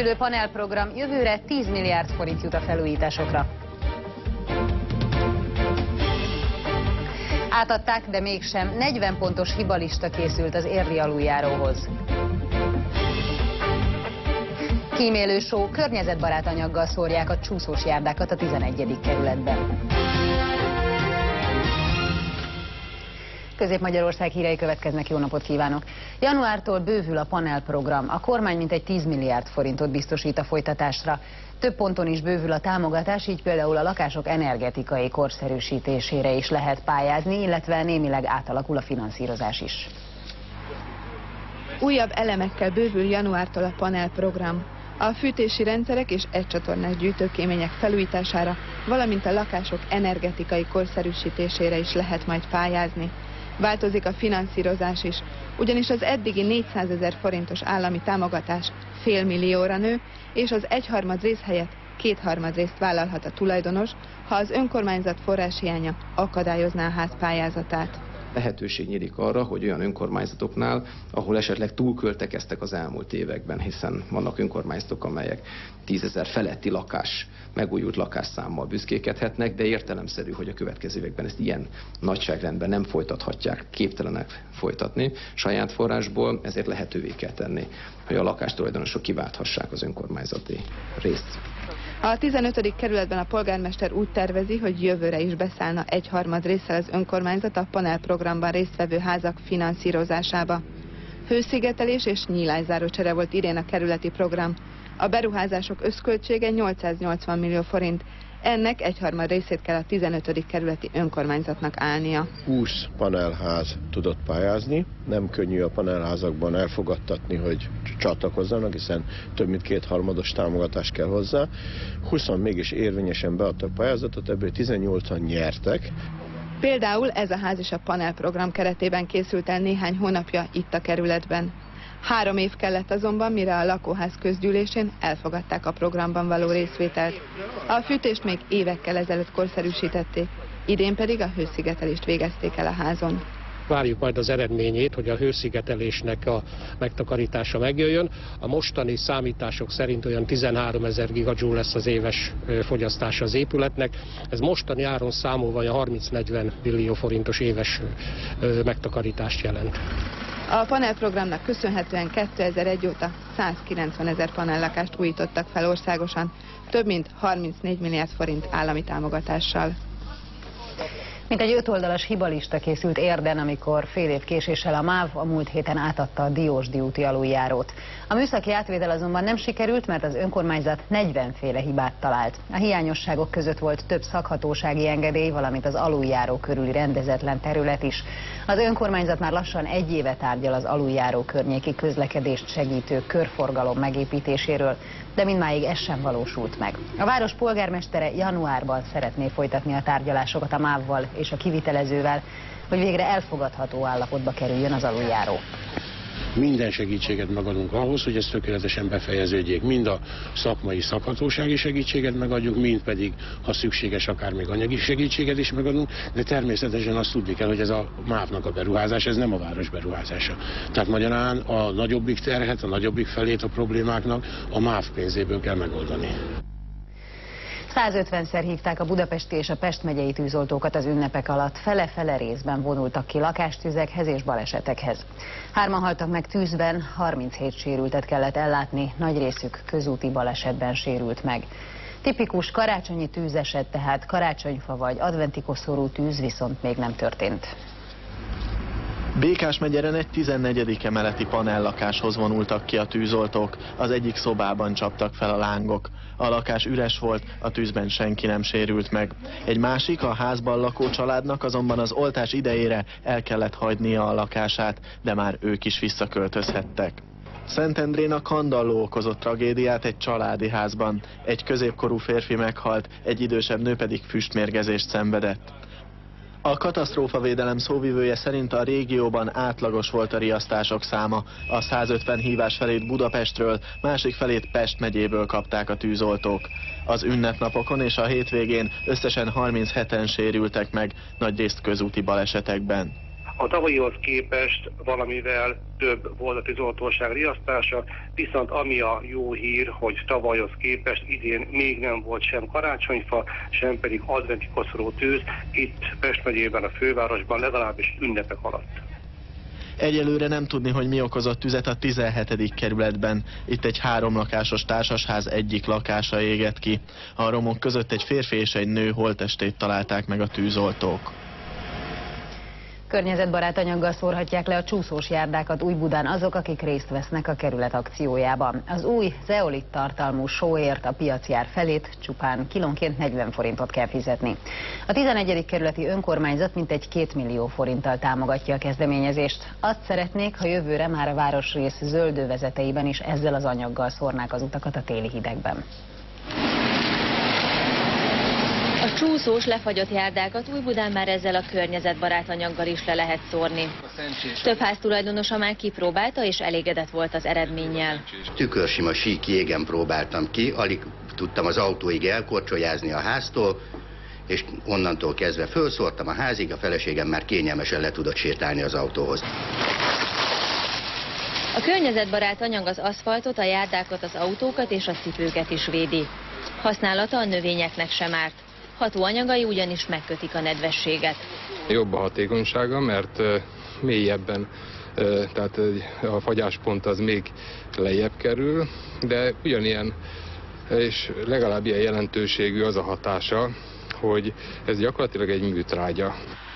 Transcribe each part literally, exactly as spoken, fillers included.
Készülő panelprogram jövőre tíz milliárd forint jut a felújításokra. Átadták, de mégsem. negyven pontos hibalista készült az érdi aluljáróhoz. Kímélő só, környezetbarát anyaggal szórják a csúszós járdákat a tizenegyedik kerületben. Közép-Magyarország hírei következnek, jó napot kívánok! Januártól bővül a panelprogram. A kormány mintegy tíz milliárd forintot biztosít a folytatásra. Több ponton is bővül a támogatás, így például a lakások energetikai korszerűsítésére is lehet pályázni, illetve némileg átalakul a finanszírozás is. Újabb elemekkel bővül januártól a panelprogram. A fűtési rendszerek és egycsatornás gyűjtőkémények felújítására, valamint a lakások energetikai korszerűsítésére is lehet majd pályázni. Változik a finanszírozás is, ugyanis az eddigi négyszázezer forintos állami támogatás fél millióra nő, és az egyharmad rész helyett kétharmad részt vállalhat a tulajdonos, ha az önkormányzat forráshiánya akadályozná a ház pályázatát. Lehetőség nyílik arra, hogy olyan önkormányzatoknál, ahol esetleg túlköltekeztek az elmúlt években, hiszen vannak önkormányzatok, amelyek tízezer feletti lakás, megújult lakásszámmal büszkékedhetnek, de értelemszerű, hogy a következő években ezt ilyen nagyságrendben nem folytathatják, képtelenek folytatni saját forrásból, ezért lehetővé kell tenni, hogy a lakástulajdonosok kiválthassák az önkormányzati részt. A tizenötödik kerületben a polgármester úgy tervezi, hogy jövőre is beszállna egyharmad résszel az önkormányzat a panelprogramban résztvevő házak finanszírozásába. Hőszigetelés és nyílászárócsere volt idén a kerületi program. A beruházások összköltsége nyolcszáznyolcvan millió forint. Ennek egyharmad részét kell a tizenötödik kerületi önkormányzatnak állnia. húsz panelház tudott pályázni, nem könnyű a panelházakban elfogadtatni, hogy csatlakozzanak, hiszen több mint kétharmados támogatás kell hozzá. húszan mégis érvényesen beadtak pályázatot, ebből tizennyolcan nyertek. Például ez a ház is a panelprogram keretében készült el néhány hónapja itt a kerületben. Három év kellett azonban, mire a lakóház közgyűlésén elfogadták a programban való részvételt. A fűtést még évekkel ezelőtt korszerűsítették, idén pedig a hőszigetelést végezték el a házon. Várjuk majd az eredményét, hogy a hőszigetelésnek a megtakarítása megjöjjön. A mostani számítások szerint olyan tizenháromezer gigajoule lesz az éves fogyasztása az épületnek. Ez mostani áron számolva olyan harminc-negyven millió forintos éves megtakarítást jelent. A panelprogramnak köszönhetően kétezer-egy óta százkilencvenezer panellakást újítottak fel országosan, több mint harmincnégy milliárd forint állami támogatással. Mint egy ötoldalas hibalista készült Érden, amikor fél év késéssel a MÁV a múlt héten átadta a Diósdi úti aluljárót. A műszaki átvétel azonban nem sikerült, mert az önkormányzat negyvenféle hibát talált. A hiányosságok között volt több szakhatósági engedély, valamint az aluljáró körüli rendezetlen terület is. Az önkormányzat már lassan egy éve tárgyal az aluljáró környéki közlekedést segítő körforgalom megépítéséről, de mindmáig ez sem valósult meg. A város polgármestere januárban szeretné folytatni a tárgyalásokat a mávval és a kivitelezővel, hogy végre elfogadható állapotba kerüljön az aluljáró. Minden segítséget megadunk ahhoz, hogy ez tökéletesen befejeződjék. Mind a szakmai szakhatósági segítséget megadjuk, mind pedig, ha szükséges, akár még anyagi segítséget is megadunk, de természetesen azt tudni kell, hogy ez a mávnak a beruházás, ez nem a város beruházása. Tehát magyarán a nagyobbik terhet, a nagyobbik felét a problémáknak a máv pénzéből kell megoldani. százötvenszer hívták a budapesti és a Pest megyei tűzoltókat az ünnepek alatt, fele-fele részben vonultak ki lakástüzekhez és balesetekhez. Hárman haltak meg tűzben, harminchét sérültet kellett ellátni, nagy részük közúti balesetben sérült meg. Tipikus karácsonyi tűzeset, tehát karácsonyfa vagy adventi koszorú tűz viszont még nem történt. Békás-megyeren egy tizennegyedik emeleti panellakáshoz vonultak ki a tűzoltók, az egyik szobában csaptak fel a lángok. A lakás üres volt, a tűzben senki nem sérült meg. Egy másik, a házban lakó családnak azonban az oltás idejére el kellett hagynia a lakását, de már ők is visszaköltözhettek. Szentendrén a kandalló okozott tragédiát egy családi házban. Egy középkorú férfi meghalt, egy idősebb nő pedig füstmérgezést szenvedett. A katasztrófavédelem szóvivője szerint a régióban átlagos volt a riasztások száma. A százötven hívás felét Budapestről, másik felét Pest megyéből kapták a tűzoltók. Az ünnepnapokon és a hétvégén összesen harmincheten sérültek meg, nagyrészt közúti balesetekben. A tavalyihoz képest valamivel több volt a tűzoltóság riasztása, viszont ami a jó hír, hogy tavalyhoz képest idén még nem volt sem karácsonyfa, sem pedig adventi koszorú tűz itt Pest megyében, a fővárosban, legalábbis ünnepek alatt. Egyelőre nem tudni, hogy mi okozott tüzet a tizenhetedik kerületben. Itt egy háromlakásos társasház egyik lakása égett ki. A romok között egy férfi és egy nő holttestét találták meg a tűzoltók. Környezetbarát anyaggal szórhatják le a csúszós járdákat Újbudán azok, akik részt vesznek a kerület akciójában. Az új zeolit tartalmú sóért a piacjár felét csupán kilónként negyven forintot kell fizetni. A tizenegyedik kerületi önkormányzat mintegy két millió forinttal támogatja a kezdeményezést. Azt szeretnék, ha jövőre már a városrész zöldövezeteiben is ezzel az anyaggal szórnák az utakat a téli hidegben. A csúszós, lefagyott járdákat Újbudán már ezzel a környezetbarát anyaggal is le lehet szórni. Több háztulajdonosa már kipróbálta, és elégedett volt az eredménnyel. Tükörsima sík jégen próbáltam ki, alig tudtam az autóig elkorcsolyázni a háztól, és onnantól kezdve felszórtam a házig, a feleségem már kényelmesen le tudott sétálni az autóhoz. A környezetbarát anyag az aszfaltot, a járdákat, az autókat és a cipőket is védi. Használata a növényeknek sem árt. Hatóanyagai ugyanis megkötik a nedvességet. Jobb a hatékonysága, mert mélyebben, tehát a fagyáspont az még lejjebb kerül, de ugyanilyen és legalább ilyen jelentőségű az a hatása, hogy ez gyakorlatilag egy műtrágya.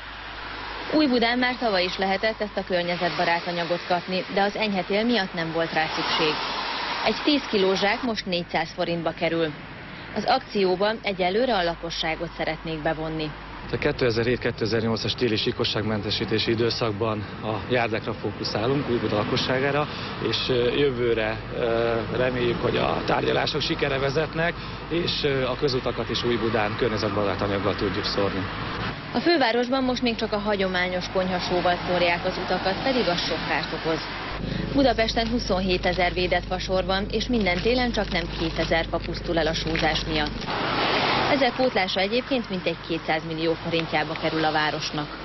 Újbudán már tavaly is lehetett ezt a környezetbarát anyagot kapni, de az enyhe tél miatt nem volt rá szükség. Egy tíz kilós zsák most négyszáz forintba kerül. Az akcióban egyelőre a lakosságot szeretnék bevonni. A kétezer-hét kétezer-nyolcas téli síkosságmentesítési időszakban a járdákra fókuszálunk, Újbuda lakosságára, és jövőre reméljük, hogy a tárgyalások sikere vezetnek, és a közutakat is Újbudán környezetbarát anyaggal tudjuk szórni. A fővárosban most még csak a hagyományos konyhasóval szórják az utakat, pedig az sok kárt okoz. Budapesten huszonhétezer védett fasor van, és minden télen csak nem kétezer fa pusztul el a sózás miatt. Ezek pótlása egyébként mintegy kétszáz millió forintjába kerül a városnak.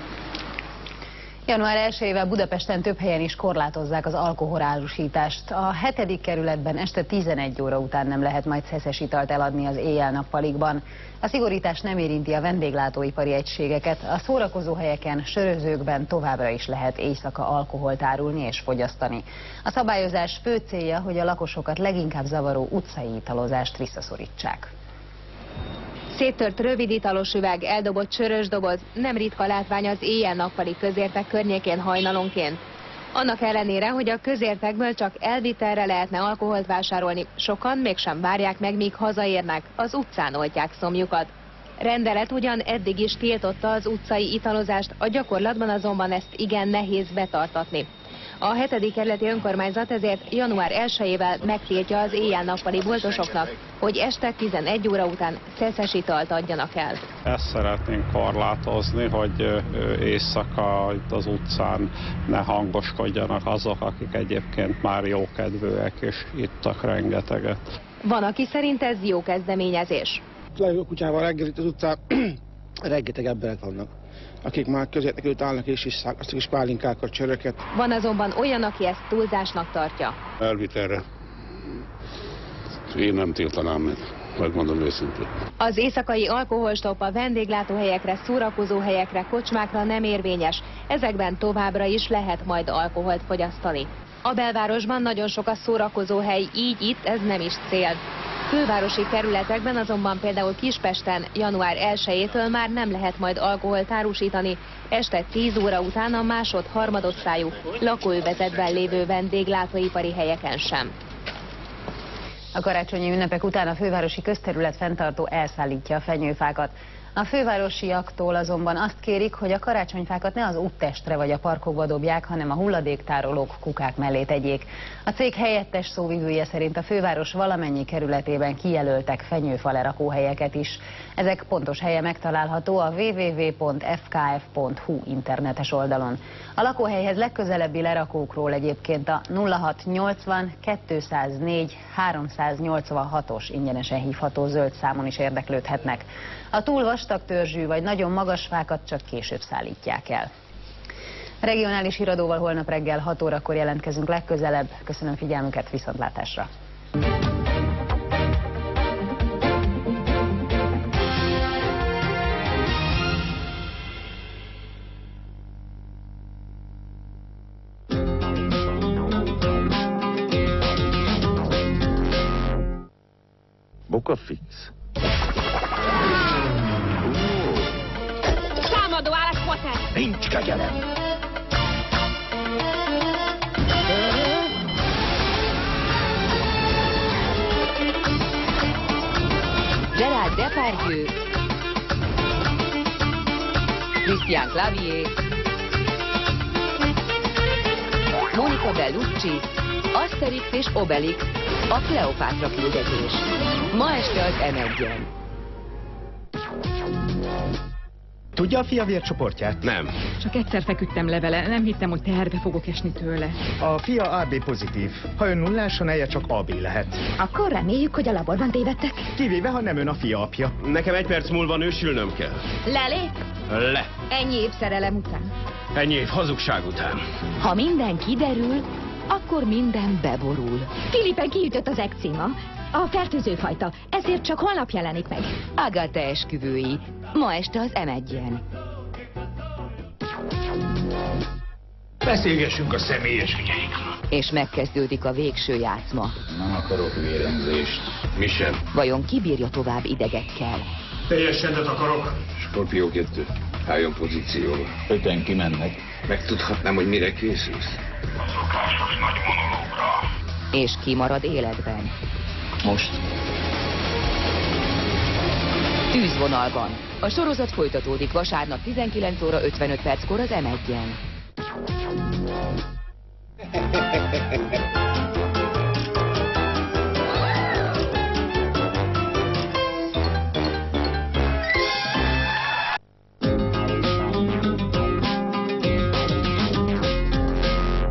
január elsejével Budapesten több helyen is korlátozzák az alkoholárusítást. A hetedik kerületben este tizenegy óra után nem lehet majd szeszes italt eladni az éjjel-nappalikban. A szigorítás nem érinti a vendéglátóipari egységeket, a szórakozóhelyeken, sörözőkben továbbra is lehet éjszaka alkoholt árulni és fogyasztani. A szabályozás fő célja, hogy a lakosokat leginkább zavaró utcai italozást visszaszorítsák. Széttört röviditalos üveg, eldobott sörös doboz, nem ritka látvány az éjjel-nappali közértek környékén hajnalonként. Annak ellenére, hogy a közértekből csak elvitelre lehetne alkoholt vásárolni, sokan mégsem várják meg, míg hazaérnek, az utcán oltják szomjukat. Rendelet ugyan eddig is tiltotta az utcai italozást, a gyakorlatban azonban ezt igen nehéz betartatni. A hetedik kerületi önkormányzat ezért január elsejével megtiltja az éjjel-nappali boltosoknak, hogy este tizenegy óra után szeszes italt adjanak el. Ezt szeretnénk korlátozni, hogy éjszaka itt az utcán ne hangoskodjanak azok, akik egyébként már jókedvűek és ittak rengeteget. Van, aki szerint ez jó kezdeményezés. Lejövő kutyával reggel itt az utcán rengeteg emberek vannak, akik már közétek előtt állnak és isszák azt a kis pálinkákat, csöröket. Van azonban olyan, aki ezt túlzásnak tartja. Elvitelre én nem tiltanám meg, megmondom őszintén. Az éjszakai alkoholstopp a vendéglátóhelyekre, szórakozóhelyekre, kocsmákra nem érvényes. Ezekben továbbra is lehet majd alkoholt fogyasztani. A belvárosban nagyon sok a szórakozóhely, így itt ez nem is cél. Fővárosi kerületekben azonban például Kispesten január elsejétől már nem lehet majd alkoholt árusítani, este tíz óra után a másod-harmadosztályú lakóövezetben lévő vendéglátóipari helyeken sem. A karácsonyi ünnepek után a fővárosi közterület fenntartó elszállítja a fenyőfákat. A fővárosiaktól azonban azt kérik, hogy a karácsonyfákat ne az úttestre vagy a parkokba dobják, hanem a hulladéktárolók kukák mellé tegyék. A cég helyettes szóvivője szerint a főváros valamennyi kerületében kijelöltek fenyőfa lerakóhelyeket is. Ezek pontos helye megtalálható a double-u double-u double-u pont f k f pont h u internetes oldalon. A lakóhelyhez legközelebbi lerakókról egyébként a nulla hat nyolcvan kétszáznégy háromszáznyolcvanhatos ingyenesen hívható zöld számon is érdeklődhetnek. A túl vastag törzsű vagy nagyon magas fákat csak később szállítják el. Regionális híradóval holnap reggel hat órakor jelentkezünk legközelebb. Köszönöm figyelmüket, viszontlátásra! Boka fix. Támadó állat, Potter! Nincs kegyelem! Gérard Depardieu, Christian Clavier, Monica Bellucci, Asterix és Obelix, a Kleopátra küldetés. Ma este az em egyen. Tudja a fia vércsoportját? Nem. Csak egyszer feküdtem le vele, nem hittem, hogy teherbe fogok esni tőle. A fia á bé pozitív. Ha ön nullás, a neje csak á bé lehet. Akkor reméljük, hogy a laborban tévedtek. Kivéve, ha nem ön a fia apja. Nekem egy perc múlva nősülnöm kell. Lelép? Le. Ennyi év szerelem után. Ennyi év hazugság után. Ha minden kiderül, akkor minden beborul. Filipen kiütött az ekcíma. A fertőző fajta, ezért csak holnap jelenik meg. Agatha esküvői. Ma este az em egyen. Beszélgessünk a személyes ügyeinkről. És megkezdődik a végső játszma. Nem akarok vérengzést. Mi sem. Vajon ki bírja tovább idegekkel? Teljes rendet akarok. Skorpió kettő. Álljon pozícióba. Öten kimennek. Megtudhatnám, hogy mire készülsz. A szokásos nagy monológra. És ki marad életben? Most. Tűzvonalban. A sorozat folytatódik vasárnap tizenkilenc óra ötvenöt perckor az em egyen.